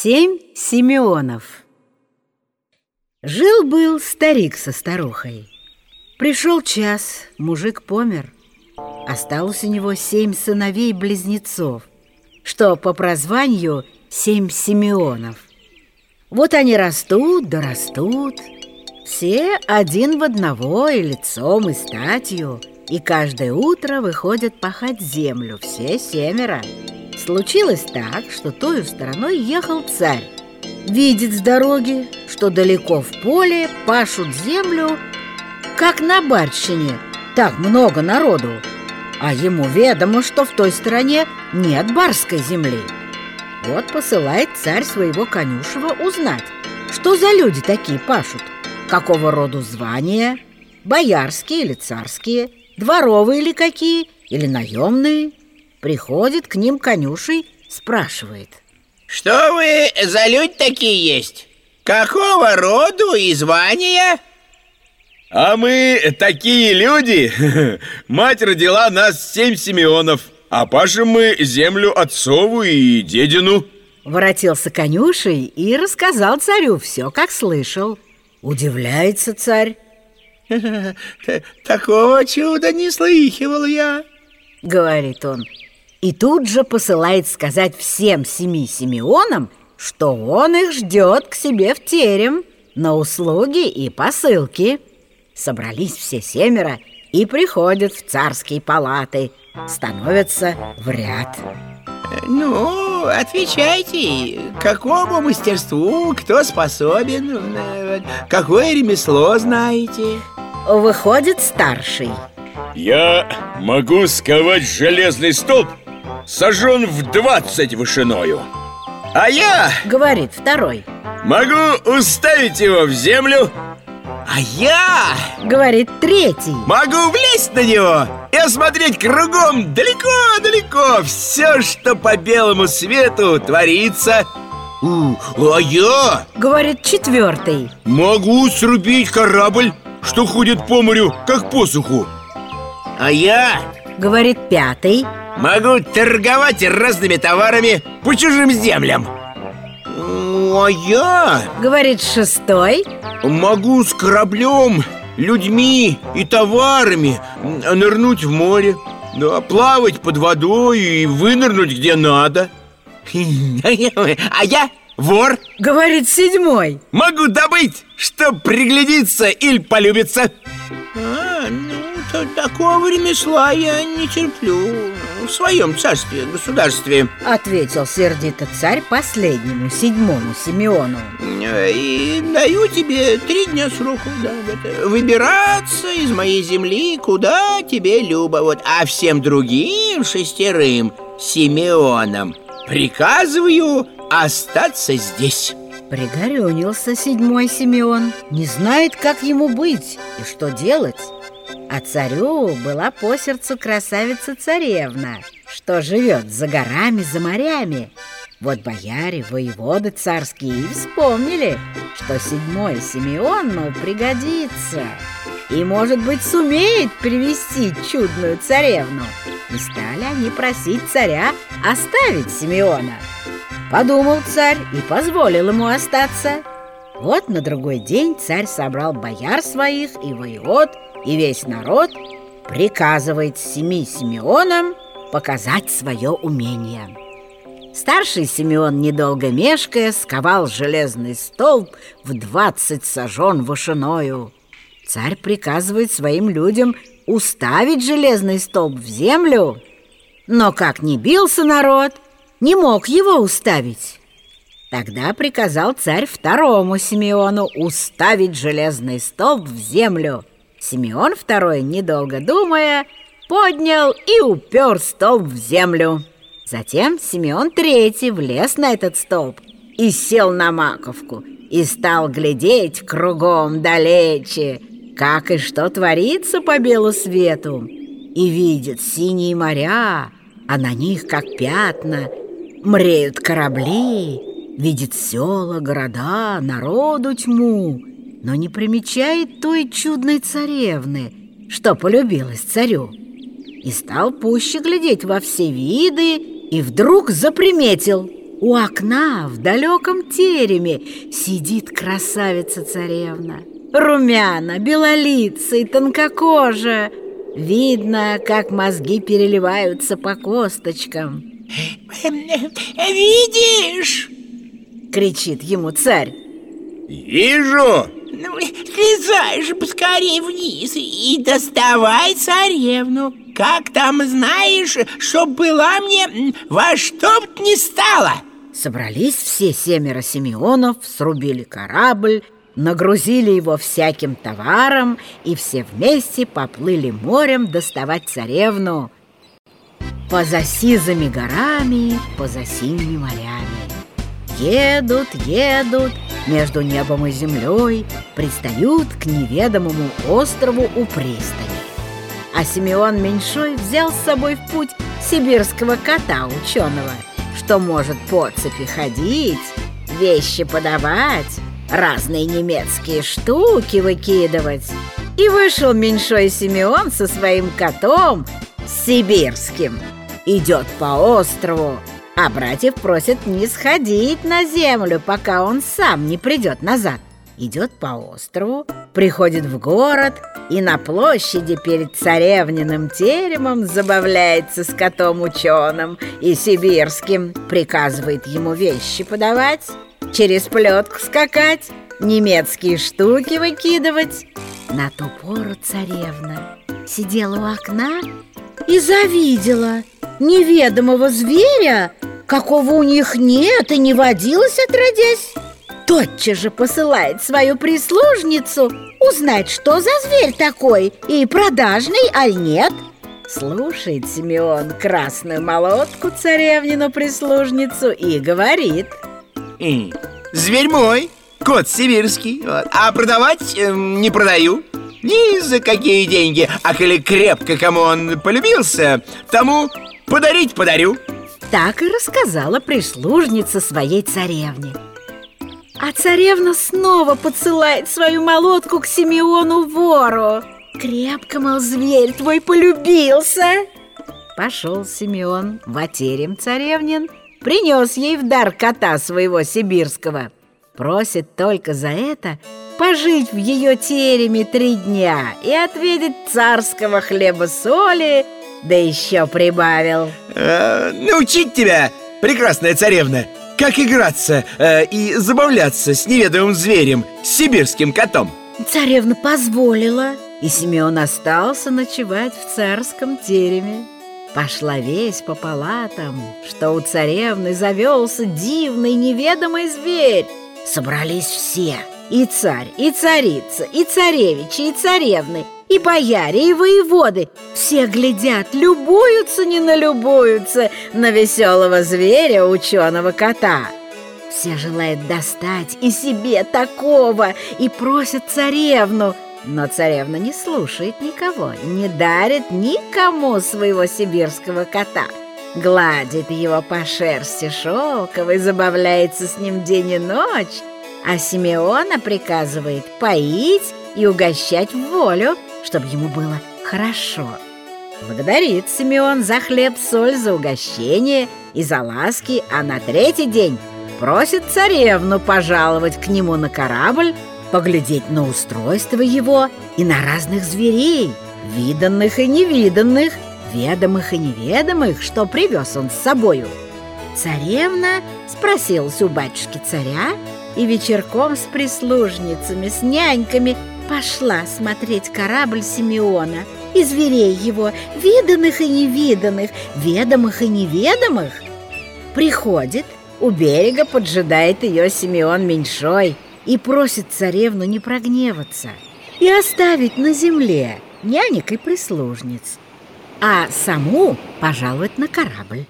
7 Симеонов. Жил-был старик со старухой. Пришел час, мужик помер. Осталось у него 7 сыновей-близнецов, что по прозванию 7 Симеонов. Вот они растут да растут, все один в одного и лицом, и статью, и каждое утро выходят пахать землю, все 7. Случилось так, что тою стороной ехал царь. Видит с дороги, что далеко в поле пашут землю, как на барщине, так много народу. А ему ведомо, что в той стороне нет барской земли. Вот посылает царь своего конюшева узнать, что за люди такие пашут, какого роду звания, боярские или царские, дворовые ли какие, или наемные. Приходит к ним конюшей, спрашивает: что вы за люди такие есть? Какого роду и звания? А мы такие люди. Мать родила нас 7 Симеонов, а пашем мы землю отцову и дедину. Воротился конюшей и рассказал царю все, как слышал. Удивляется царь. Такого чуда не слыхивал я, говорит он. И тут же посылает сказать всем 7 Симеонам, что он их ждет к себе в терем на услуги и посылки. Собрались все 7 и приходят в царские палаты, становятся в ряд. Ну, отвечайте, какому мастерству кто способен, какое ремесло знаете? Выходит старший. Я могу сковать железный столб, сожжен в 20 вышиною. А я, говорит второй, могу уставить его в землю. А я, говорит третий, могу влезть на него и осмотреть кругом далеко-далеко все, что по белому свету творится. А я, говорит четвертый, могу срубить корабль, что ходит по морю, как по суху. А я, говорит пятый, могу торговать разными товарами по чужим землям. А я, говорит шестой, могу с кораблем, людьми и товарами нырнуть в море, да, плавать под водой и вынырнуть где надо. А я вор, говорит седьмой, могу добыть, чтоб приглядеться или полюбиться. Такого ремесла я не терплю в своем царстве, государстве, ответил сердито царь последнему 7 Симеону. И даю тебе 3 дня сроку, да, выбираться из моей земли, куда тебе любо, вот. А всем другим 6 Симеонам приказываю остаться здесь. Пригорюнился 7 Симеон, не знает, как ему быть и что делать. А царю была по сердцу красавица-царевна, что живет за горами, за морями. Вот бояре, воеводы царские и вспомнили, что 7 Симеон, мол, пригодится и, может быть, сумеет привести чудную царевну. И стали они просить царя оставить Симеона. Подумал царь и позволил ему остаться. Вот на другой день царь собрал бояр своих и воевод, и весь народ, приказывает 7 Симеонам показать свое умение. Старший Симеон, недолго мешкая, сковал железный столб в 20 сажен вышиною. Царь приказывает своим людям уставить железный столб в землю, но как ни бился народ, не мог его уставить. Тогда приказал царь 2 Симеону уставить железный столб в землю. Симеон II, недолго думая, поднял и упер столб в землю. Затем Симеон III влез на этот столб и сел на маковку, и стал глядеть кругом далече, как и что творится по белу свету. И видит синие моря, а на них, как пятна, мреют корабли, видит села, города, народу тьму, но не примечает той чудной царевны, что полюбилась царю. И стал пуще глядеть во все виды, и вдруг заприметил. У окна в далеком тереме сидит красавица-царевна. Румяна, белолицая и тонкокожая. Видно, как мозги переливаются по косточкам. «Видишь?» — кричит ему царь. Вижу! Ну, слезай же поскорее вниз и доставай царевну. Как там знаешь, чтоб была мне во что б ни стало. Собрались все 7 Симеонов, срубили корабль, нагрузили его всяким товаром и все вместе поплыли морем доставать царевну. Поза сизыми горами, поза синими морями. Едут, едут между небом и землей, пристают к неведомому острову у пристани. А Симеон Меньшой взял с собой в путь сибирского кота ученого, что может по цепи ходить, вещи подавать, разные немецкие штуки выкидывать. И вышел Меньшой Симеон со своим котом сибирским. Идет по острову, а братьев просят не сходить на землю, пока он сам не придет назад. Идет по острову, приходит в город и на площади перед царевниным теремом забавляется с котом ученым и сибирским, приказывает ему вещи подавать, через плетку скакать, немецкие штуки выкидывать. На ту пору царевна сидела у окна и завидела неведомого зверя, какого у них нет и не водилось отродясь. Тотчас же посылает свою прислужницу узнать, что за зверь такой, и продажный, аль нет. Слушает Симеон красную молотку царевнину прислужницу и говорит: Зверь мой, кот сибирский, а продавать не продаю. Ни за какие деньги, а коли крепко кому он полюбился, тому подарить подарю. Так и рассказала прислужница своей царевне. А царевна снова подсылает свою молотку к Симеону вору. Крепко, мол, зверь твой полюбился. Пошел Симеон в терем царевнин, принес ей в дар кота своего сибирского. Просит только за это пожить в ее тереме 3 дня и отведать царского хлеба-соли, да еще прибавил: научить тебя, прекрасная царевна, как играться и забавляться с неведомым зверем, с сибирским котом. Царевна позволила, и Симеон остался ночевать в царском тереме. Пошла весть по палатам, что у царевны завелся дивный неведомый зверь. Собрались все: и царь, и царица, и царевичи, и царевны, и бояре, и воеводы. Все глядят, любуются, не налюбуются на веселого зверя, ученого кота. Все желают достать и себе такого, и просят царевну. Но царевна не слушает никого, не дарит никому своего сибирского кота. Гладит его по шерсти шелковой, забавляется с ним день и ночь, а Симеона приказывает поить и угощать в волю, чтобы ему было хорошо. Благодарит Симеон за хлеб-соль, за угощение и за ласки, а на 3-й день просит царевну пожаловать к нему на корабль, поглядеть на устройство его и на разных зверей, виданных и невиданных, ведомых и неведомых, что привез он с собою. Царевна спросилась у батюшки царя и вечерком с прислужницами, с няньками пошла смотреть корабль Симеона и зверей его, виданных и невиданных, ведомых и неведомых. Приходит, у берега поджидает ее Симеон Меньшой и просит царевну не прогневаться и оставить на земле нянек и прислужниц, а саму пожаловать на корабль.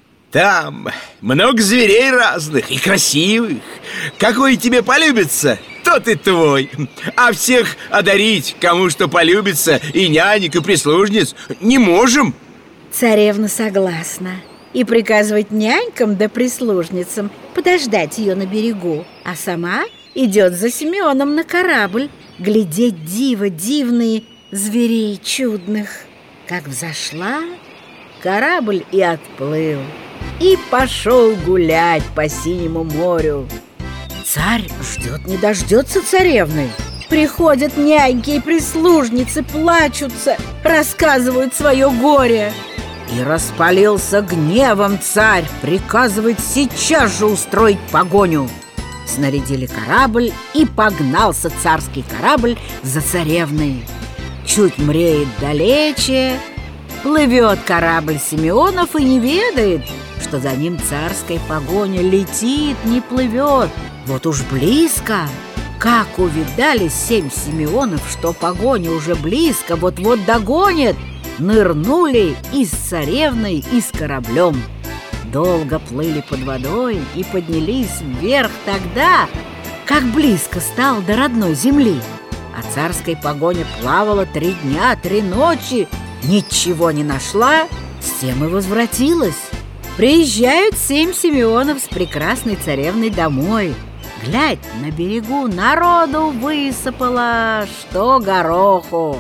Там много зверей разных и красивых. Какой тебе полюбится, тот и твой. А всех одарить, кому что полюбится, и нянек, и прислужниц, не можем. Царевна согласна и приказывает нянькам да прислужницам подождать ее на берегу, а сама идет за Симеоном на корабль глядеть диво дивные зверей чудных. Как взошла, корабль и отплыл. и пошел гулять по синему морю. Царь ждет не дождется царевны. Приходят няньки и прислужницы, плачутся, рассказывают свое горе. И распалился гневом царь, приказывает сейчас же устроить погоню. Снарядили корабль, и погнался царский корабль за царевной. Чуть мреет далече, плывет корабль Симеонов и не ведает, что за ним царская погоня летит, не плывет. Вот уж близко. Как увидали 7 Симеонов, что погоня уже близко, вот-вот догонит, нырнули и с царевной, и с кораблем. Долго плыли под водой и поднялись вверх тогда, как близко стал до родной земли. А царская погоня плавала 3 дня, 3 ночи, ничего не нашла, с тем и возвратилась. Приезжают 7 Симеонов с прекрасной царевной домой. Глядь, на берегу народу высыпало, что гороху.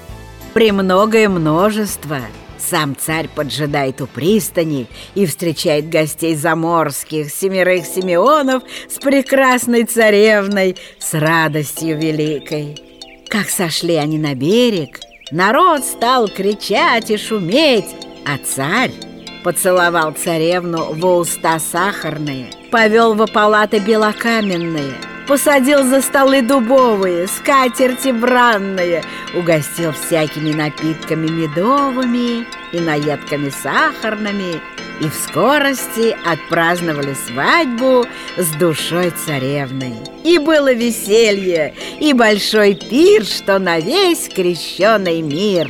Премногое множество. Сам царь поджидает у пристани и встречает гостей заморских, 7 Симеонов с прекрасной царевной, с радостью великой. Как сошли они на берег, народ стал кричать и шуметь, а царь поцеловал царевну во уста сахарные, повел во палаты белокаменные, посадил за столы дубовые, скатерти бранные, угостил всякими напитками медовыми и наедками сахарными, и в скорости отпраздновали свадьбу с душой царевной. И было веселье, и большой пир, что на весь крещеный мир.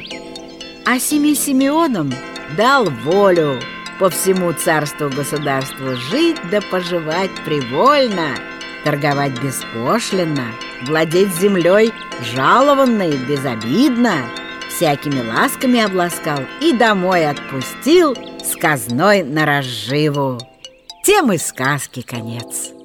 А 7 Симеонам дал волю по всему царству-государству жить да поживать привольно, торговать беспошлинно, владеть землей жалованной безобидно, всякими ласками обласкал и домой отпустил с казной на разживу. Тем и сказки конец.